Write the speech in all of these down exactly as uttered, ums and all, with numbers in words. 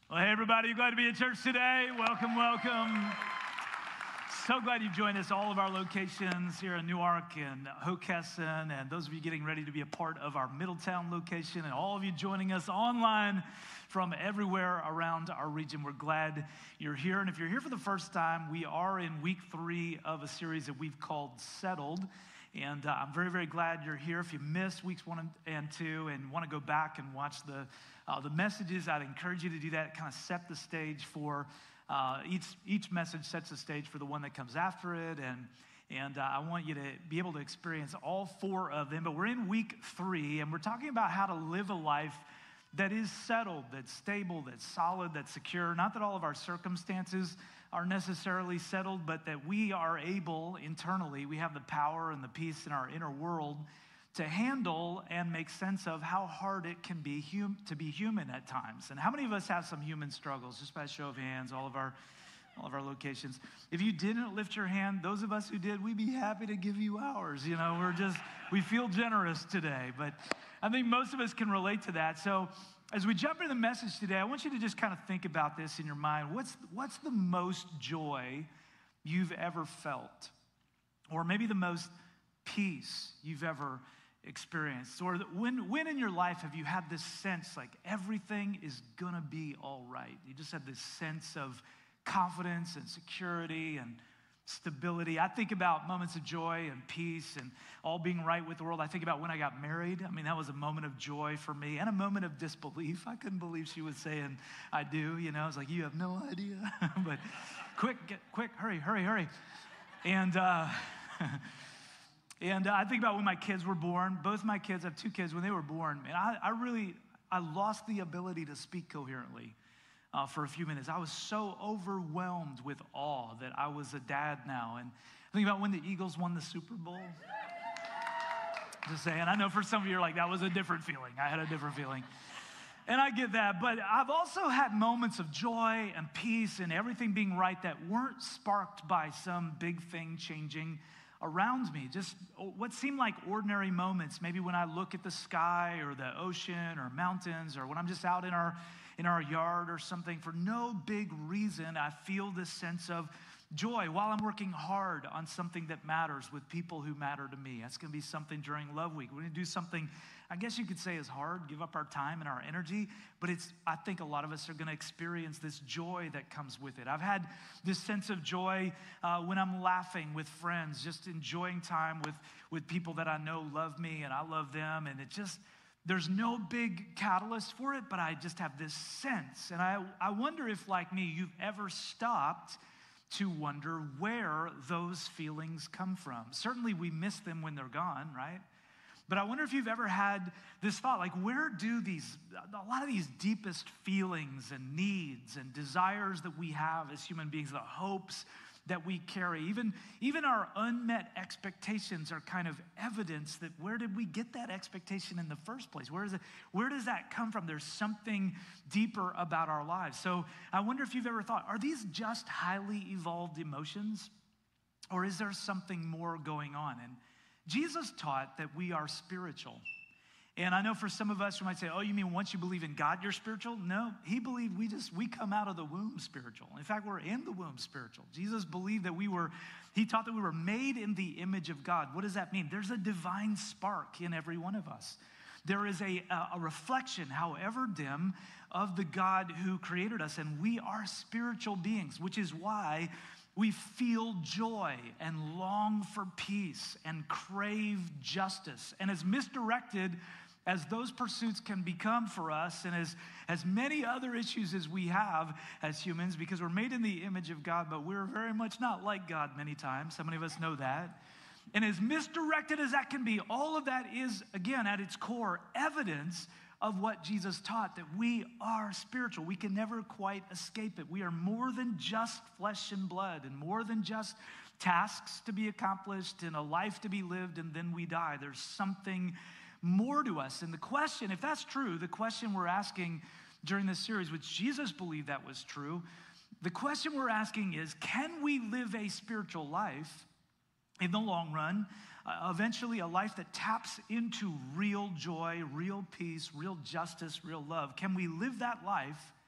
Well, hey, everybody, glad to be at church today. Welcome, welcome. So glad you've joined us, all of our locations here in Newark and Hockessin, and those of you getting ready to be a part of our Middletown location, and all of you joining us online from everywhere around our region. We're glad you're here. And if you're here for the first time, we are in week three of a series that we've called Settled. And uh, I'm very, very glad you're here. If you missed weeks one and two and want to go back and watch the uh, the messages, I'd encourage you to do that. Kind of set the stage for uh, each each message sets the stage for the one that comes after it, and and uh, I want you to be able to experience all four of them. But we're in week three, and we're talking about how to live a life that is settled, that's stable, that's solid, that's secure. Not that all of our circumstances are necessarily settled, but that we are able internally, we have the power and the peace in our inner world to handle and make sense of how hard it can be hum- to be human at times. And how many of us have some human struggles? Just by a show of hands, all of our all of our locations. If you didn't lift your hand, those of us who did, we'd be happy to give you ours. You know, we're just, we feel generous today. But I think most of us can relate to that. So as we jump into the message today, I want you to just kind of think about this in your mind. What's, what's the most joy you've ever felt? Or maybe the most peace you've ever experienced? Or when, when in your life have you had this sense like everything is going to be all right? You just had this sense of confidence and security and stability. I think about moments of joy and peace and all being right with the world. I think about when I got married. I mean, that was a moment of joy for me and a moment of disbelief. I couldn't believe she was saying, I do, you know. I was like, you have no idea. But quick, get, quick, hurry, hurry, hurry. And uh, and uh, I think about when my kids were born. Both my kids, I have two kids, when they were born, man, I, I really, I lost the ability to speak coherently. Uh, for a few minutes. I was so overwhelmed with awe that I was a dad now. And I think about when the Eagles won the Super Bowl. Just saying, I know for some of you are like, that was a different feeling. I had a different feeling. And I get that, but I've also had moments of joy and peace and everything being right that weren't sparked by some big thing changing around me. Just what seemed like ordinary moments, maybe when I look at the sky or the ocean or mountains, or when I'm just out in our in our yard or something, for no big reason, I feel this sense of joy while I'm working hard on something that matters with people who matter to me. That's going to be something during Love Week. We're going to do something, I guess you could say is hard, give up our time and our energy, but it's, I think a lot of us are going to experience this joy that comes with it. I've had this sense of joy uh, when I'm laughing with friends, just enjoying time with, with people that I know love me and I love them, and it just, there's no big catalyst for it, but I just have this sense. And I, I wonder if, like me, you've ever stopped to wonder where those feelings come from. Certainly we miss them when they're gone, right? But I wonder if you've ever had this thought, like, where do these, a lot of these deepest feelings and needs and desires that we have as human beings, the hopes that we carry, even, even our unmet expectations are kind of evidence that where did we get that expectation in the first place? Where is it, where does that come from? There's something deeper about our lives. So I wonder if you've ever thought, are these just highly evolved emotions? Or is there something more going on? And Jesus taught that we are spiritual. And I know for some of us who might say, oh, you mean once you believe in God, you're spiritual? No, he believed we just, we come out of the womb spiritual. In fact, we're in the womb spiritual. Jesus believed that we were, he taught that we were made in the image of God. What does that mean? There's a divine spark in every one of us. There is a, a reflection, however dim, of the God who created us. And we are spiritual beings, which is why we feel joy and long for peace and crave justice. And as misdirected as those pursuits can become for us, and as, as many other issues as we have as humans, because we're made in the image of God, but we're very much not like God many times. How many of us know that? And as misdirected as that can be, all of that is, again, at its core, evidence of what Jesus taught, that we are spiritual. We can never quite escape it. We are more than just flesh and blood, and more than just tasks to be accomplished and a life to be lived, and then we die. There's something more to us. And the question, if that's true, the question we're asking during this series, which Jesus believed that was true, the question we're asking is, can we live a spiritual life in the long run, uh, eventually a life that taps into real joy, real peace, real justice, real love? Can we live that life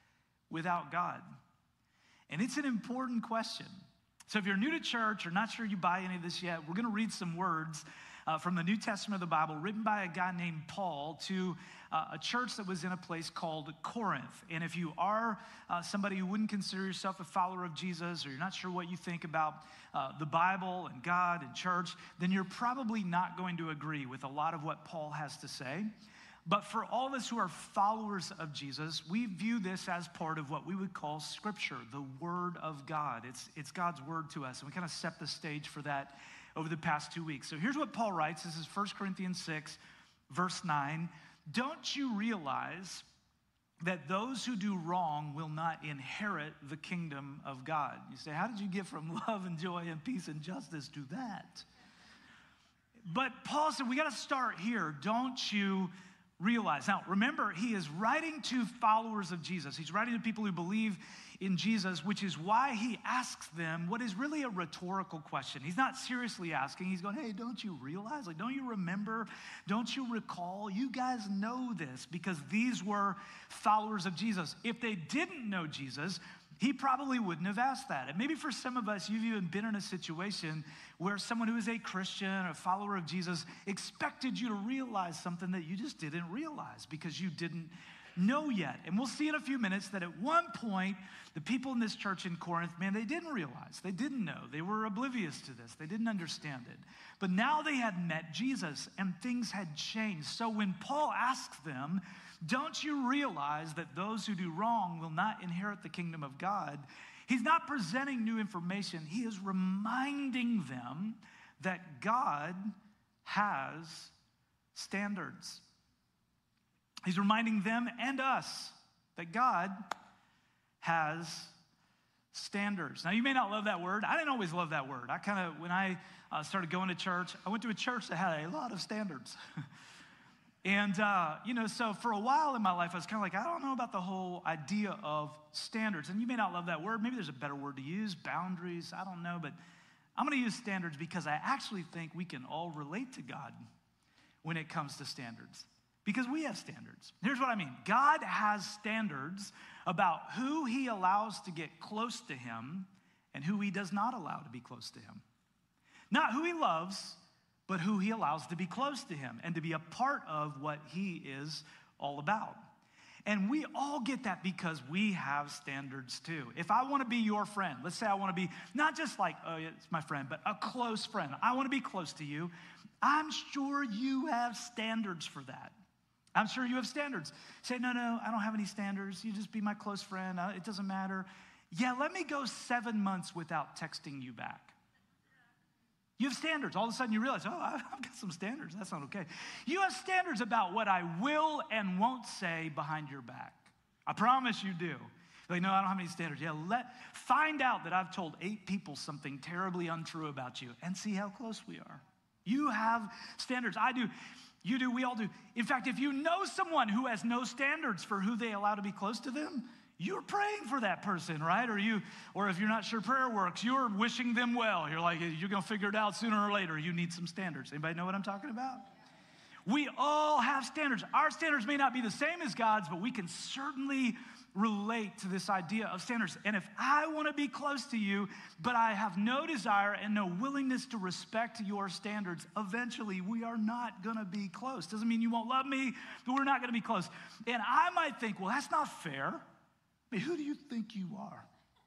without God? And it's an important question. So if you're new to church or not sure you buy any of this yet, we're going to read some words uh, from the New Testament of the Bible written by a guy named Paul to uh, a church that was in a place called Corinth. And if you are uh, somebody who wouldn't consider yourself a follower of Jesus, or you're not sure what you think about uh, the Bible and God and church, then you're probably not going to agree with a lot of what Paul has to say. But for all of us who are followers of Jesus, we view this as part of what we would call Scripture, the Word of God. It's, it's God's Word to us, and we kind of set the stage for that over the past two weeks. So here's what Paul writes. This is First Corinthians six, verse nine. Don't you realize that those who do wrong will not inherit the kingdom of God? You say, how did you get from love and joy and peace and justice to that? But Paul said, we got to start here. Don't you realize? Now, remember, he is writing to followers of Jesus. He's writing to people who believe in Jesus, which is why he asks them what is really a rhetorical question. He's not seriously asking. He's going, hey, don't you realize? Like, don't you remember? Don't you recall? You guys know this because these were followers of Jesus. If they didn't know Jesus, he probably wouldn't have asked that. And maybe for some of us, you've even been in a situation where someone who is a Christian or a follower of Jesus expected you to realize something that you just didn't realize because you didn't know yet. And we'll see in a few minutes that at one point, the people in this church in Corinth, man, they didn't realize. They didn't know. They were oblivious to this. They didn't understand it. But now they had met Jesus and things had changed. So when Paul asks them, don't you realize that those who do wrong will not inherit the kingdom of God? He's not presenting new information. He is reminding them that God has standards. He's reminding them and us that God has standards. Now, you may not love that word. I didn't always love that word. I kind of, when I uh, started going to church, I went to a church that had a lot of standards. And, uh, you know, so for a while in my life, I was kind of like, I don't know about the whole idea of standards. And you may not love that word. Maybe there's a better word to use, boundaries. I don't know. But I'm going to use standards because I actually think we can all relate to God when it comes to standards. Because we have standards. Here's what I mean. God has standards about who he allows to get close to him and who he does not allow to be close to him. Not who he loves, but who he allows to be close to him and to be a part of what he is all about. And we all get that because we have standards too. If I want to be your friend, let's say I want to be not just like, oh, yeah, it's my friend, but a close friend. I want to be close to you. I'm sure you have standards for that. I'm sure you have standards. Say, no, no, I don't have any standards. You just be my close friend. It doesn't matter. Yeah, let me go seven months without texting you back. You have standards. All of a sudden you realize, oh, I've got some standards. That's not okay. You have standards about what I will and won't say behind your back. I promise you do. You're like, no, I don't have any standards. Yeah, let find out that I've told eight people something terribly untrue about you and see how close we are. You have standards. I do. You do, we all do. In fact, if you know someone who has no standards for who they allow to be close to them, you're praying for that person, right? Or you, or if you're not sure prayer works, you're wishing them well. You're like, you're gonna figure it out sooner or later. You need some standards. Anybody know what I'm talking about? We all have standards. Our standards may not be the same as God's, but we can certainly relate to this idea of standards. And if I want to be close to you, but I have no desire and no willingness to respect your standards, eventually we are not going to be close. Doesn't mean you won't love me, but we're not going to be close. And I might think, well, that's not fair. I mean, who do you think you are?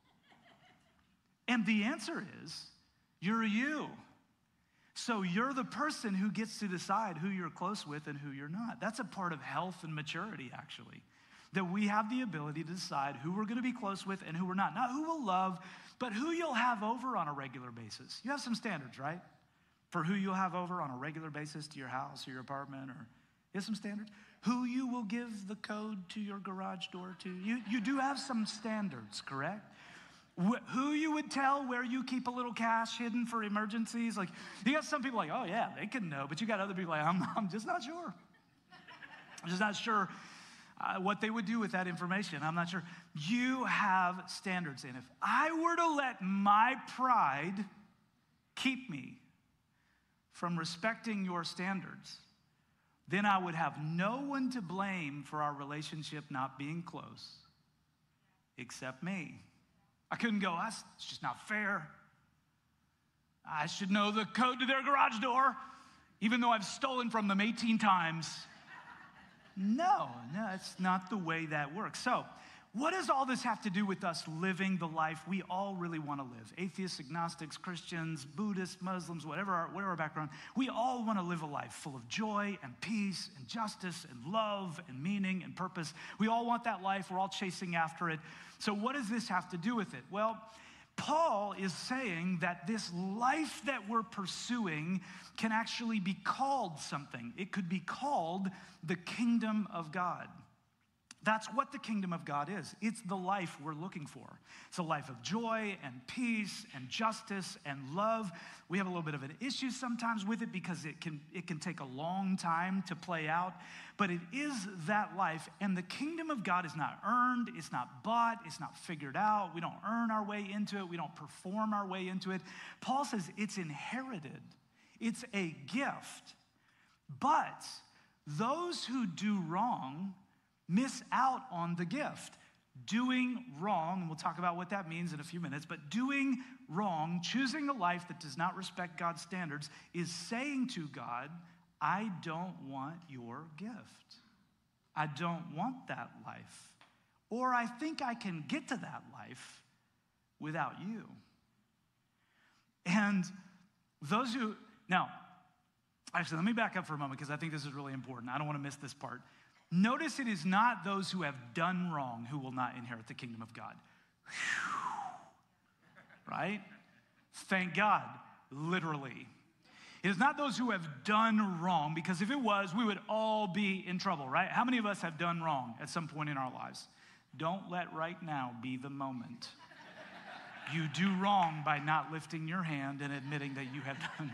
And the answer is, you're you. So you're the person who gets to decide who you're close with and who you're not. That's a part of health and maturity, actually. That we have the ability to decide who we're going to be close with and who we're not. Not who we'll love, but who you'll have over on a regular basis. You have some standards, right? For who you'll have over on a regular basis to your house or your apartment, or you have some standards. Who you will give the code to your garage door to. You, you do have some standards, correct? Wh- who you would tell where you keep a little cash hidden for emergencies. Like, you got some people like, oh yeah, they can know. But you got other people like, I'm, I'm just not sure. I'm just not sure Uh, what they would do with that information. I'm not sure. You have standards. And if I were to let my pride keep me from respecting your standards, then I would have no one to blame for our relationship not being close. except me. I couldn't go, that's it's just not fair. I should know the code to their garage door, even though I've stolen from them eighteen times. No, no, it's not the way that works. So, what does all this have to do with us living the life we all really want to live? Atheists, agnostics, Christians, Buddhists, Muslims, whatever our, whatever our background, we all want to live a life full of joy and peace and justice and love and meaning and purpose. We all want that life. We're all chasing after it. So what does this have to do with it? Well, Paul is saying that this life that we're pursuing can actually be called something. It could be called the kingdom of God. That's what the kingdom of God is. It's the life we're looking for. It's a life of joy and peace and justice and love. We have a little bit of an issue sometimes with it because it can, it can take a long time to play out, but it is that life. And the kingdom of God is not earned, it's not bought, it's not figured out. We don't earn our way into it, we don't perform our way into it. Paul says it's inherited, it's a gift. But those who do wrong miss out on the gift. Doing wrong, and we'll talk about what that means in a few minutes, but doing wrong, choosing a life that does not respect God's standards, is saying to God, I don't want your gift. I don't want that life. Or I think I can get to that life without you. And those who, now, actually, let me back up for a moment because I think this is really important. I don't want to miss this part. Notice it is not those who have done wrong who will not inherit the kingdom of God. Whew. Right? Thank God, literally. It is not those who have done wrong, because if it was, we would all be in trouble, right? How many of us have done wrong at some point in our lives? Don't let right now be the moment. You do wrong by not lifting your hand and admitting that you have done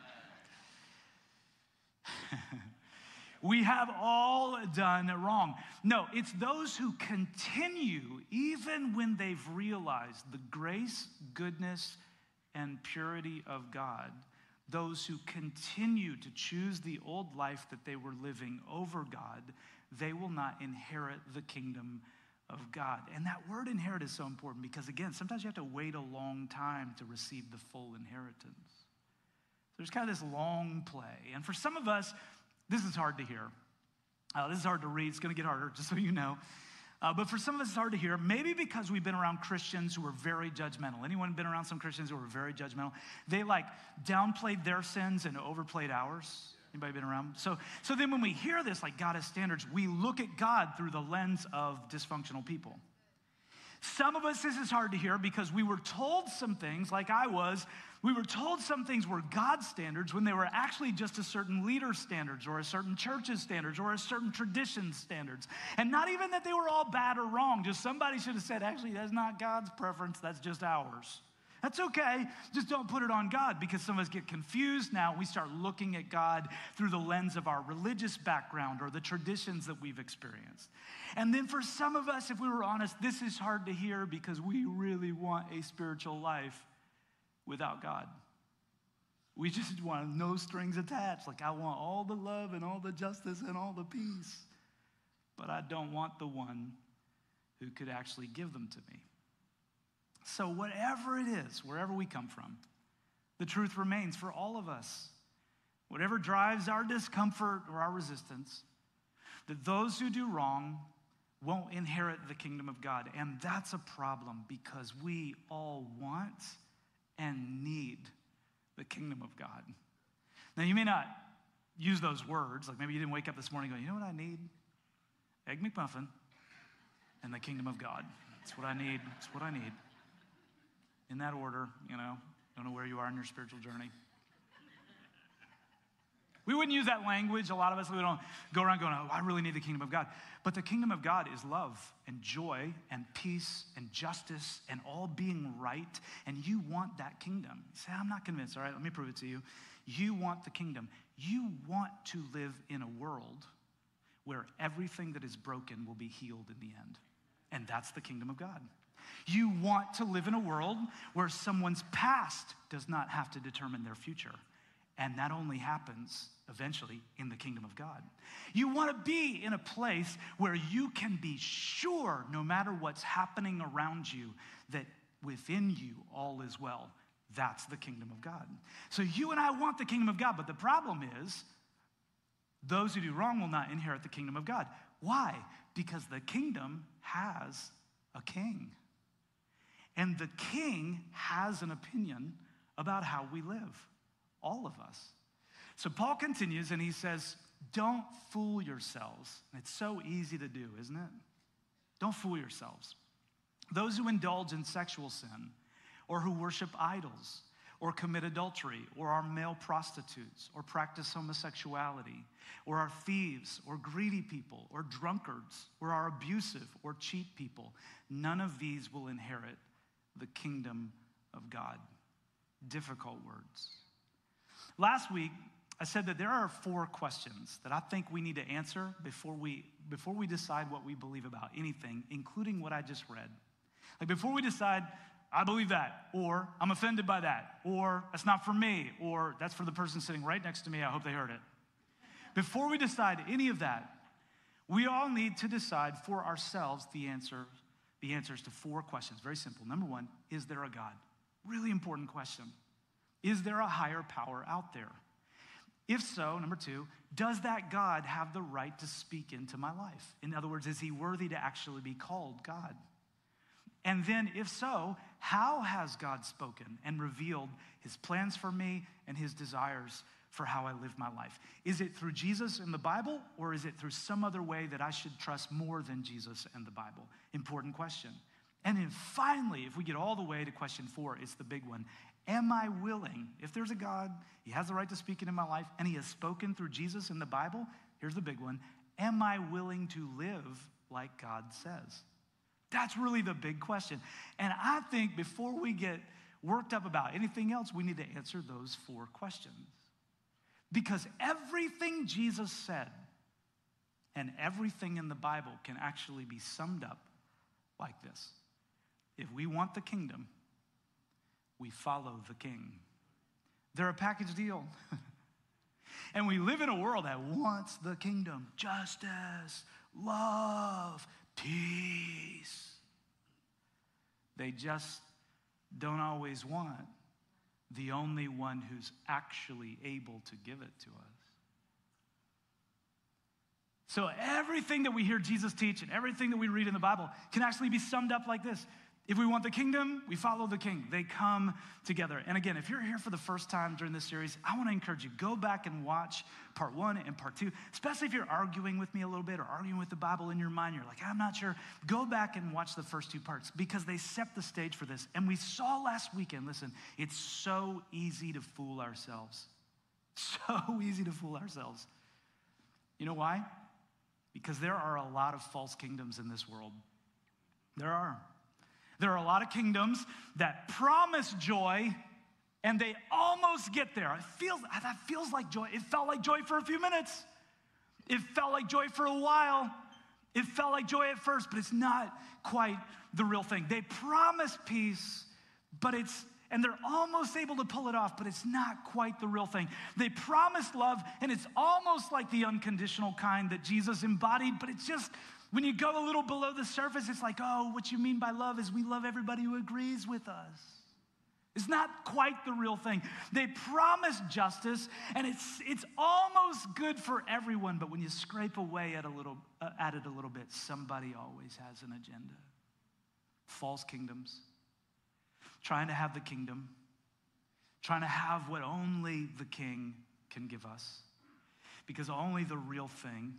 wrong. We have all done wrong. No, it's those who continue even when they've realized the grace, goodness, and purity of God. Those who continue to choose the old life that they were living over God, they will not inherit the kingdom of God. And that word inherit is so important because, again, sometimes you have to wait a long time to receive the full inheritance. There's kind of this long play. And for some of us, this is hard to hear. Uh, this is hard to read. It's going to get harder, just so you know. Uh, but for some of us, it's hard to hear. Maybe because we've been around Christians who are very judgmental. Anyone been around some Christians who are very judgmental? They like downplayed their sins and overplayed ours. Anybody been around? So, so then when we hear this, like God has standards, we look at God through the lens of dysfunctional people. Some of us, this is hard to hear because we were told some things, like I was, we were told some things were God's standards when they were actually just a certain leader's standards or a certain church's standards or a certain tradition's standards. And not even that they were all bad or wrong, just somebody should have said, actually, that's not God's preference, that's just ours. That's okay, just don't put it on God, because some of us get confused now. We start looking at God through the lens of our religious background or the traditions that we've experienced. And then for some of us, if we were honest, this is hard to hear because we really want a spiritual life without God. We just want no strings attached. Like, I want all the love and all the justice and all the peace, but I don't want the one who could actually give them to me. So whatever it is, wherever we come from, the truth remains for all of us. Whatever drives our discomfort or our resistance, that those who do wrong won't inherit the kingdom of God. And that's a problem because we all want and need the kingdom of God. Now, you may not use those words. Like maybe you didn't wake up this morning going, you know what I need? Egg McMuffin and the kingdom of God. That's what I need. That's what I need. In that order, you know, don't know where you are in your spiritual journey. We wouldn't use that language. A lot of us, we don't go around going, oh, I really need the kingdom of God. But the kingdom of God is love and joy and peace and justice and all being right. And you want that kingdom. You say, I'm not convinced. All right, let me prove it to you. You want the kingdom. You want to live in a world where everything that is broken will be healed in the end. And that's the kingdom of God. You want to live in a world where someone's past does not have to determine their future. And that only happens eventually in the kingdom of God. You want to be in a place where you can be sure, no matter what's happening around you, that within you all is well. That's the kingdom of God. So you and I want the kingdom of God, but the problem is those who do wrong will not inherit the kingdom of God. Why? Because the kingdom has a king. And the king has an opinion about how we live, all of us. So Paul continues and he says, don't fool yourselves. It's so easy to do, isn't it? Don't fool yourselves. Those who indulge in sexual sin, or who worship idols, or commit adultery, or are male prostitutes, or practice homosexuality, or are thieves, or greedy people, or drunkards, or are abusive, or cheat people, none of these will inherit the kingdom of God. Difficult words. Last week, I said that there are four questions that I think we need to answer before we, before we decide what we believe about anything, including what I just read. Like before we decide, I believe that, or I'm offended by that, or that's not for me, or that's for the person sitting right next to me, I hope they heard it. Before we decide any of that, we all need to decide for ourselves the answer, the answers to four questions. Very simple. Number one, is there a God? Really important question. Is there a higher power out there? If so, number two, does that God have the right to speak into my life? In other words, is he worthy to actually be called God? And then, if so, how has God spoken and revealed his plans for me and his desires for how I live my life? Is it through Jesus and the Bible, or is it through some other way that I should trust more than Jesus and the Bible? Important question. And then finally, if we get all the way to question four, it's the big one. Am I willing, if there's a God, he has the right to speak into my life, and he has spoken through Jesus and the Bible, here's the big one. Am I willing to live like God says? That's really the big question. And I think before we get worked up about anything else, we need to answer those four questions. Because everything Jesus said and everything in the Bible can actually be summed up like this. If we want the kingdom, we follow the king. They're a package deal. And we live in a world that wants the kingdom, justice, love, peace. They just don't always want the only one who's actually able to give it to us. So everything that we hear Jesus teach and everything that we read in the Bible can actually be summed up like this. If we want the kingdom, we follow the king. They come together. And again, if you're here for the first time during this series, I want to encourage you, go back and watch part one and part two, especially if you're arguing with me a little bit or arguing with the Bible in your mind. You're like, I'm not sure. Go back and watch the first two parts because they set the stage for this. And we saw last weekend, listen, it's so easy to fool ourselves. So easy to fool ourselves. You know why? Because there are a lot of false kingdoms in this world. There are. There are a lot of kingdoms that promise joy, and they almost get there. It feels, that feels like joy. It felt like joy for a few minutes. It felt like joy for a while. It felt like joy at first, but it's not quite the real thing. They promise peace, but it's, and they're almost able to pull it off, but it's not quite the real thing. They promise love, and it's almost like the unconditional kind that Jesus embodied, but it's just, when you go a little below the surface, it's like, oh, what you mean by love is we love everybody who agrees with us. It's not quite the real thing. They promise justice, and it's it's almost good for everyone, but when you scrape away at, a little, uh, at it a little bit, somebody always has an agenda. False kingdoms, trying to have the kingdom, trying to have what only the king can give us, because only the real thing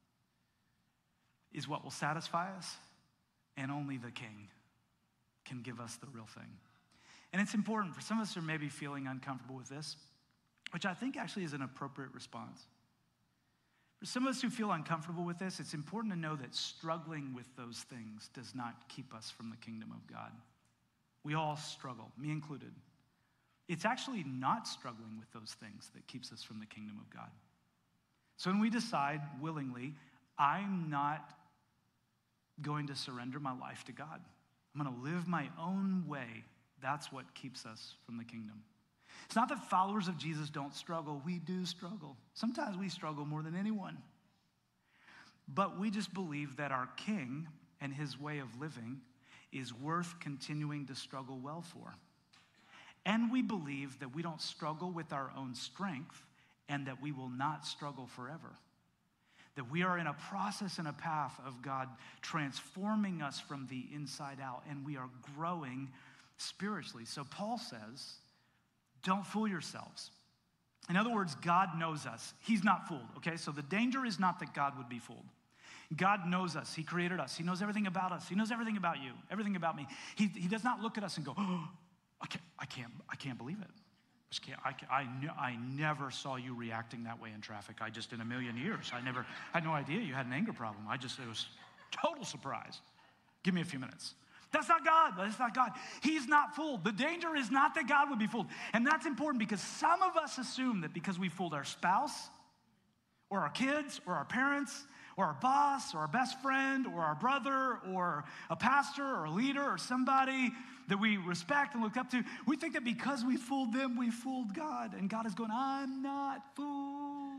is what will satisfy us, and only the king can give us the real thing. And it's important for some of us who are maybe feeling uncomfortable with this, which I think actually is an appropriate response. For some of us who feel uncomfortable with this, it's important to know that struggling with those things does not keep us from the kingdom of God. We all struggle, me included. It's actually not struggling with those things that keeps us from the kingdom of God. So when we decide willingly, I'm not going to surrender my life to God. I'm going to live my own way. That's what keeps us from the kingdom. It's not that followers of Jesus don't struggle. We do struggle. Sometimes we struggle more than anyone. But we just believe that our King and his way of living is worth continuing to struggle well for. And we believe that we don't struggle with our own strength and that we will not struggle forever. That we are in a process and a path of God transforming us from the inside out, and we are growing spiritually. So Paul says, don't fool yourselves. In other words, God knows us. He's not fooled, okay? So the danger is not that God would be fooled. God knows us. He created us. He knows everything about us. He knows everything about you, everything about me. He, he does not look at us and go, oh, I can't, I can't, I can't believe it. I, just can't, I, can't, I, ne- I never saw you reacting that way in traffic. I just, in a million years, I never, I had no idea you had an anger problem. I just, it was total surprise. Give me a few minutes. That's not God. That's not God. He's not fooled. The danger is not that God would be fooled. And that's important because some of us assume that because we fooled our spouse or our kids or our parents or our boss or our best friend or our brother or a pastor or a leader or somebody that we respect and look up to, we think that because we fooled them, we fooled God. And God is going, I'm not fooled.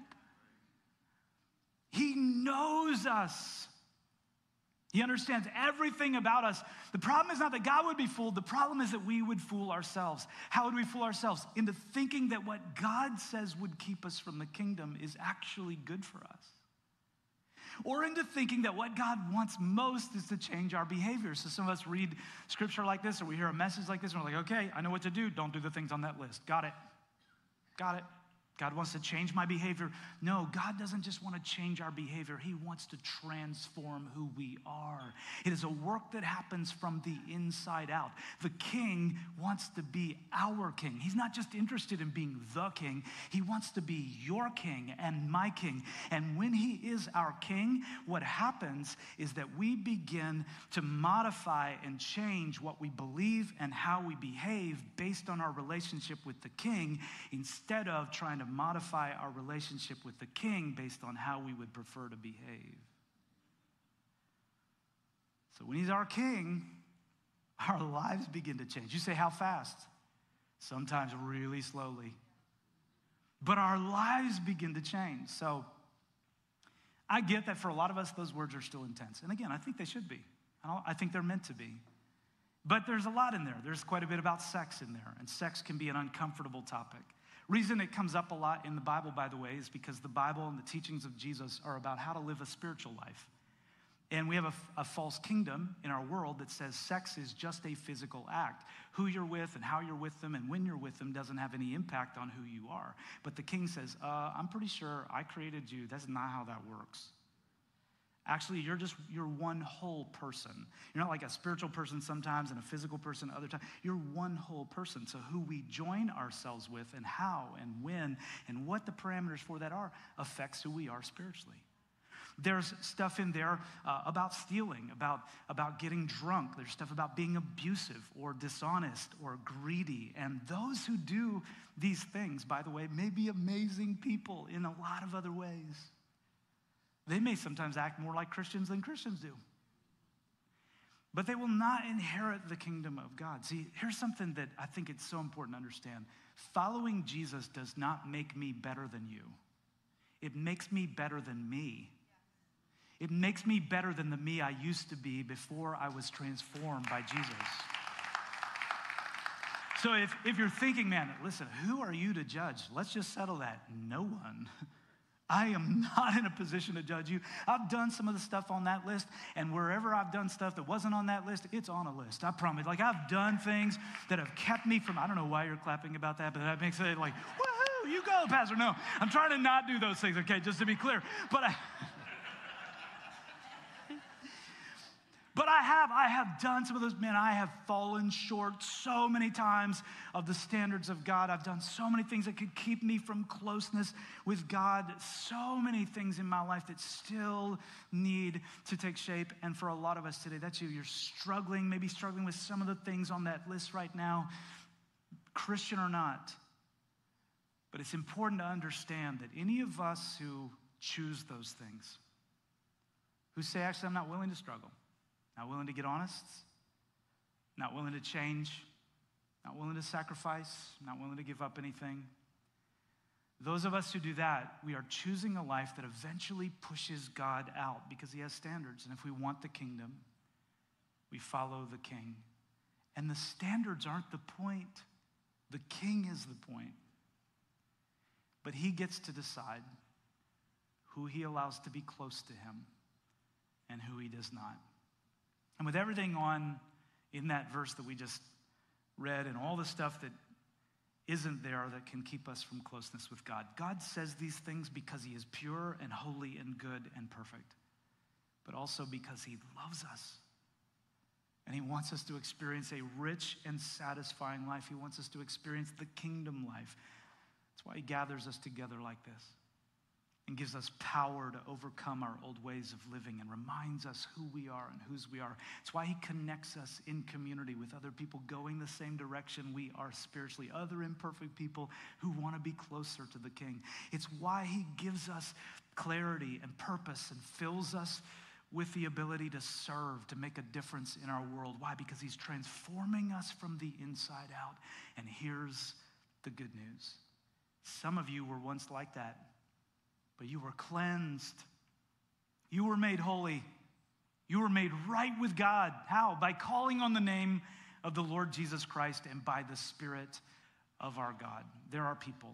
He knows us. He understands everything about us. The problem is not that God would be fooled. The problem is that we would fool ourselves. How would we fool ourselves? Into thinking that what God says would keep us from the kingdom is actually good for us. Or into thinking that what God wants most is to change our behavior. So some of us read scripture like this, or we hear a message like this, and we're like, okay, I know what to do. Don't do the things on that list. Got it. Got it. God wants to change my behavior. No, God doesn't just want to change our behavior. He wants to transform who we are. It is a work that happens from the inside out. The king wants to be our king. He's not just interested in being the king. He wants to be your king and my king. And when he is our king, what happens is that we begin to modify and change what we believe and how we behave based on our relationship with the king, instead of trying to modify our relationship with the king based on how we would prefer to behave. So when he's our king, our lives begin to change. You say, how fast? Sometimes really slowly. But our lives begin to change. So I get that for a lot of us, those words are still intense. And again, I think they should be. I, don't, I think they're meant to be. But there's a lot in there. There's quite a bit about sex in there. And sex can be an uncomfortable topic. Reason it comes up a lot in the Bible, by the way, is because the Bible and the teachings of Jesus are about how to live a spiritual life. And we have a, a false kingdom in our world that says sex is just a physical act. Who you're with and how you're with them and when you're with them doesn't have any impact on who you are. But the king says, uh, I'm pretty sure I created you. That's not how that works. Actually, you're just, you're one whole person. You're not like a spiritual person sometimes and a physical person other times. You're one whole person. So who we join ourselves with and how and when and what the parameters for that are affects who we are spiritually. There's stuff in there uh, about stealing, about, about getting drunk. There's stuff about being abusive or dishonest or greedy. And those who do these things, by the way, may be amazing people in a lot of other ways. They may sometimes act more like Christians than Christians do. But they will not inherit the kingdom of God. See, here's something that I think it's so important to understand. Following Jesus does not make me better than you. It makes me better than me. It makes me better than the me I used to be before I was transformed by Jesus. So if, if you're thinking, man, listen, who are you to judge? Let's just settle that. No one. I am not in a position to judge you. I've done some of the stuff on that list, and wherever I've done stuff that wasn't on that list, it's on a list. I promise. Like, I've done things that have kept me from, I don't know why you're clapping about that, but that makes it like, woohoo, you go, Pastor. No, I'm trying to not do those things, okay, just to be clear. But I... But I have, I have done some of those, man, I have fallen short so many times of the standards of God. I've done so many things that could keep me from closeness with God. So many things in my life that still need to take shape. And for a lot of us today, that's you. You're struggling, maybe struggling with some of the things on that list right now, Christian or not. But it's important to understand that any of us who choose those things, who say, actually, I'm not willing to struggle, not willing to get honest, not willing to change, not willing to sacrifice, not willing to give up anything. Those of us who do that, we are choosing a life that eventually pushes God out because he has standards. And if we want the kingdom, we follow the king. And the standards aren't the point. The king is the point. But he gets to decide who he allows to be close to him and who he does not. And with everything on in that verse that we just read and all the stuff that isn't there that can keep us from closeness with God, God says these things because he is pure and holy and good and perfect, but also because he loves us. And he wants us to experience a rich and satisfying life. He wants us to experience the kingdom life. That's why he gathers us together like this and gives us power to overcome our old ways of living and reminds us who we are and whose we are. It's why he connects us in community with other people going the same direction we are spiritually, other imperfect people who want to be closer to the king. It's why he gives us clarity and purpose and fills us with the ability to serve, to make a difference in our world. Why? Because he's transforming us from the inside out. And here's the good news. Some of you were once like that, but you were cleansed. You were made holy. You were made right with God. How? By calling on the name of the Lord Jesus Christ and by the Spirit of our God. There are people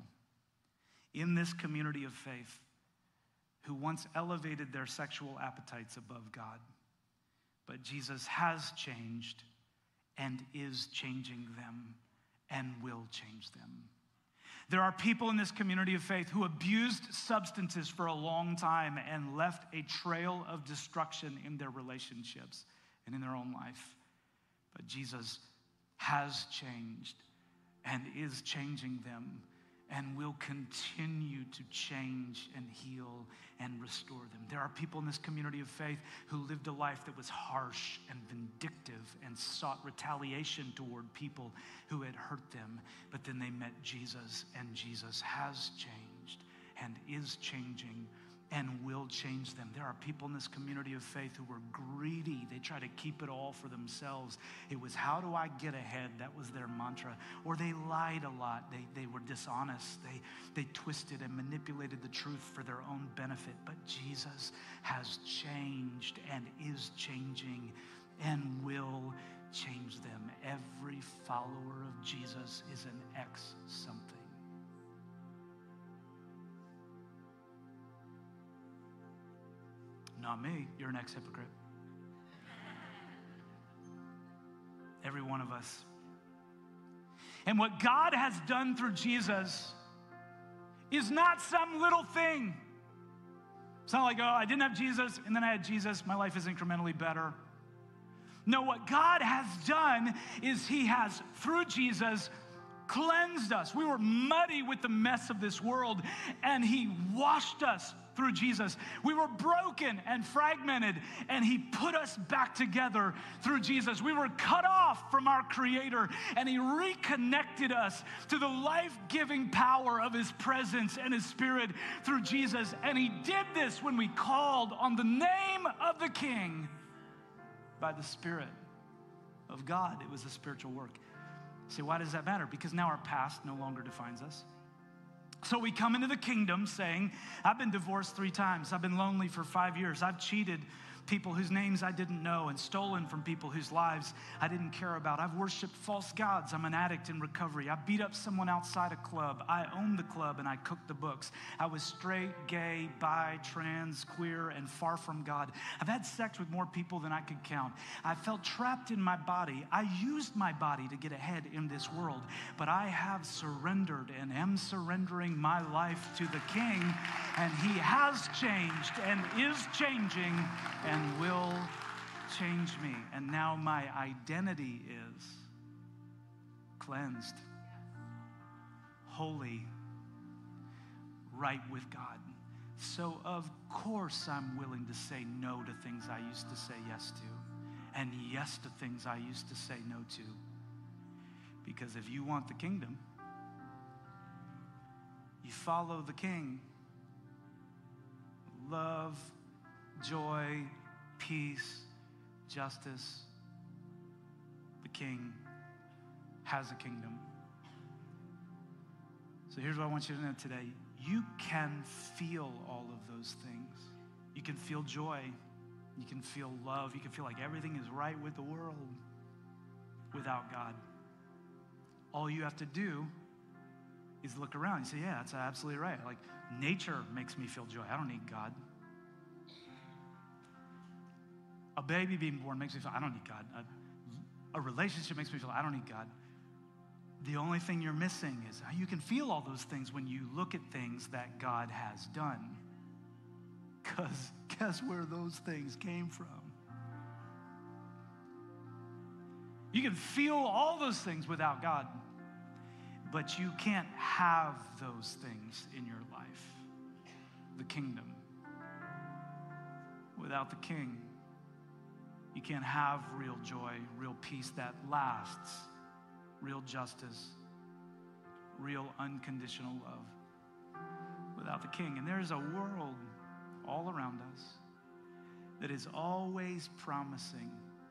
in this community of faith who once elevated their sexual appetites above God, but Jesus has changed and is changing them and will change them. There are people in this community of faith who abused substances for a long time and left a trail of destruction in their relationships and in their own life. But Jesus has changed and is changing them and will continue to change and heal and restore them. There are people in this community of faith who lived a life that was harsh and vindictive and sought retaliation toward people who had hurt them, but then they met Jesus, and Jesus has changed and is changing and will change them. There are people in this community of faith who were greedy. They try to keep it all for themselves. It was, how do I get ahead? That was their mantra. Or they lied a lot. They, they were dishonest. They, they twisted and manipulated the truth for their own benefit. But Jesus has changed and is changing and will change them. Every follower of Jesus is an ex something. Not me, you're an ex-hypocrite. Every one of us. And what God has done through Jesus is not some little thing. It's not like, oh, I didn't have Jesus, and then I had Jesus, my life is incrementally better. No, what God has done is he has, through Jesus, cleansed us. We were muddy with the mess of this world, and he washed us through Jesus. We were broken and fragmented, and he put us back together through Jesus. We were cut off from our Creator, and he reconnected us to the life-giving power of his presence and his Spirit through Jesus. And he did this when we called on the name of the King by the Spirit of God. It was a spiritual work. You say, why does that matter? Because now our past no longer defines us. So we come into the kingdom saying, I've been divorced three times. I've been lonely for five years. I've cheated people whose names I didn't know and stolen from people whose lives I didn't care about. I've worshiped false gods. I'm an addict in recovery. I beat up someone outside a club. I owned the club and I cooked the books. I was straight, gay, bi, trans, queer, and far from God. I've had sex with more people than I could count. I felt trapped in my body. I used my body to get ahead in this world, but I have surrendered and am surrendering my life to the King, and he has changed and is changing and will change me. And now my identity is cleansed, holy, right with God. So of course I'm willing to say no to things I used to say yes to, and yes to things I used to say no to. Because if you want the kingdom, you follow the King. Love, joy, peace, justice, the King, has a kingdom. So here's what I want you to know today. You can feel all of those things. You can feel joy. You can feel love. You can feel like everything is right with the world without God. All you have to do is look around and say, yeah, that's absolutely right. Like, nature makes me feel joy. I don't need God. A baby being born makes me feel, I don't need God. A, a relationship makes me feel, I don't need God. The only thing you're missing is you can feel all those things when you look at things that God has done. Because guess where those things came from? You can feel all those things without God, but you can't have those things in your life. The kingdom. Without the king, you can't have real joy, real peace that lasts, real justice, real unconditional love. Without the king. And there's a world all around us that is always promising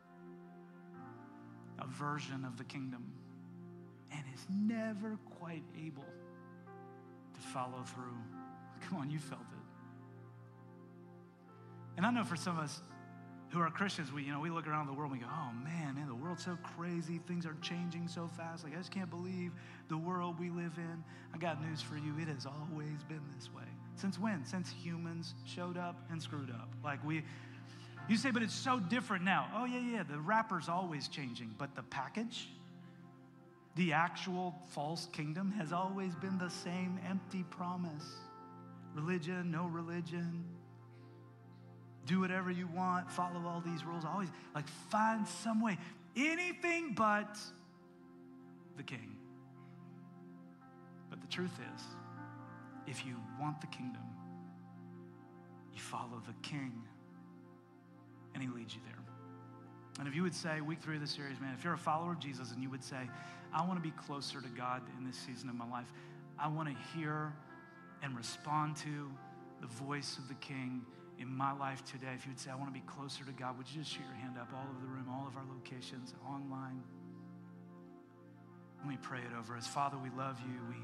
a version of the kingdom and is never quite able to follow through. Come on, you felt it. And I know for some of us who are Christians, we, you know, we look around the world and we go, oh man, man, the world's so crazy. Things are changing so fast. Like, I just can't believe the world we live in. I got news for you. It has always been this way. Since when? Since humans showed up and screwed up. Like we, you say, but it's so different now. Oh yeah, yeah, the wrapper's always changing, but the package, the actual false kingdom has always been the same empty promise. Religion, no religion. Do whatever you want, follow all these rules. Always, like, find some way. Anything but the king. But the truth is, if you want the kingdom, you follow the king, and he leads you there. And if you would say, week three of the series, man, if you're a follower of Jesus and you would say, I want to be closer to God in this season of my life, I want to hear and respond to the voice of the king in my life today. If you would say, I want to be closer to God, would you just shoot your hand up all over the room, all of our locations, online? Let me pray it over us. Father, we love you. We,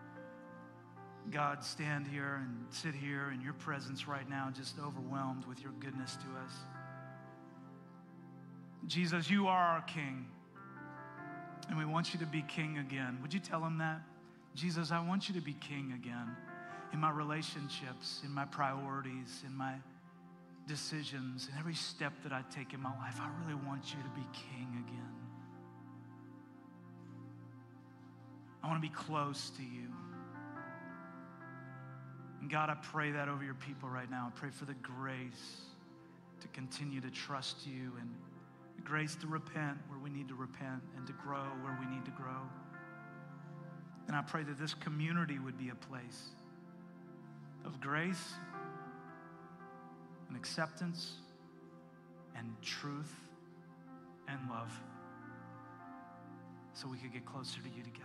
God, stand here and sit here in your presence right now, just overwhelmed with your goodness to us. Jesus, you are our King, and we want you to be King again. Would you tell him that? Jesus, I want you to be King again in my relationships, in my priorities, in my decisions, in every step that I take in my life. I really want you to be King again. I want to be close to you. And God, I pray that over your people right now. I pray for the grace to continue to trust you and the grace to repent where we need to repent and to grow where we need to grow. And I pray that this community would be a place of grace and acceptance and truth and love so we could get closer to you together.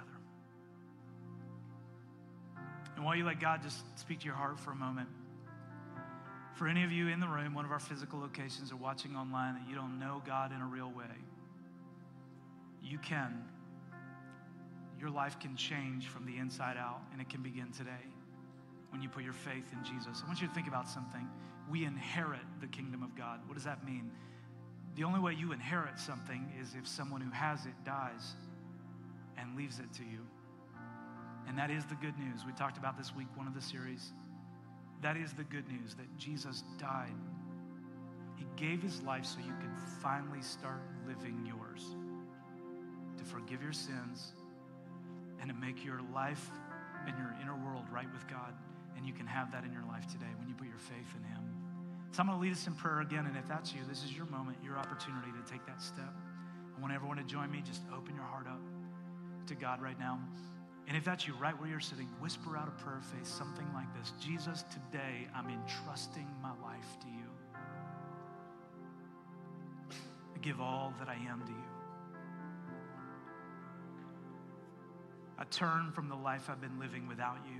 And while you let God just speak to your heart for a moment, for any of you in the room, one of our physical locations, or watching online, that you don't know God in a real way, you can. Your life can change from the inside out, and it can begin today when you put your faith in Jesus. I want you to think about something. We inherit the kingdom of God. What does that mean? The only way you inherit something is if someone who has it dies and leaves it to you. And that is the good news. We talked about this week, one of the series. That is the good news, that Jesus died. He gave his life so you could finally start living yours, to forgive your sins and to make your life and your inner world right with God. And you can have that in your life today when you put your faith in him. So I'm going to lead us in prayer again, and if that's you, this is your moment, your opportunity to take that step. I want everyone to join me. Just open your heart up to God right now. And if that's you, right where you're sitting, whisper out a prayer of faith, something like this. Jesus, today I'm entrusting my life to you. I give all that I am to you. I turn from the life I've been living without you.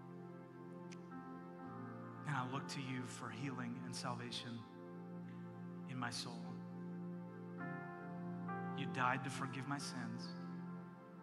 And I look to you for healing and salvation in my soul. You died to forgive my sins.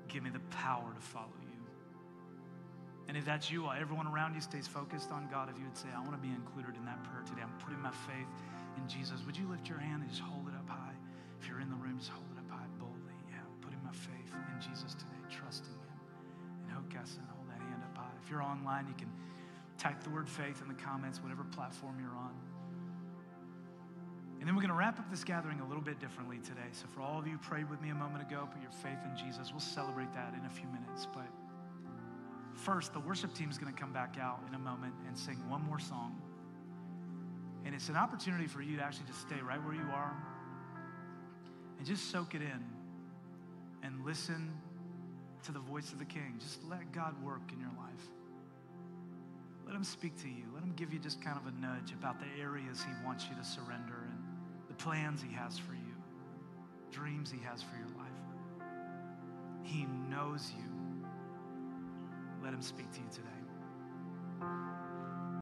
give me the power to follow you. And if that's you, while everyone around you stays focused on God, if you would say, I want to be included in that prayer today. I'm putting my faith in Jesus. Would you lift your hand and just hold it up high? If you're in the room, just hold it up high boldly. Yeah, I'm putting my faith in Jesus today, trusting him. And Hokasa, hold that hand up high. If you're online, you can type the word faith in the comments, whatever platform you're on. And then we're going to wrap up this gathering a little bit differently today. So for all of you who prayed with me a moment ago, put your faith in Jesus. We'll celebrate that in a few minutes. But first, the worship team is going to come back out in a moment and sing one more song. And it's an opportunity for you to actually just stay right where you are and just soak it in and listen to the voice of the King. Just let God work in your life. Let him speak to you. Let him give you just kind of a nudge about the areas he wants you to surrender and the plans he has for you, dreams he has for your life. He knows you. Let him speak to you today.